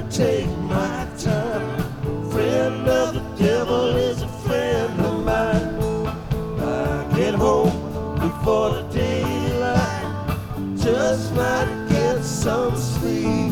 take my time. Friend of the devil is a friend of mine. I get home before the daylight, just might get some sleep.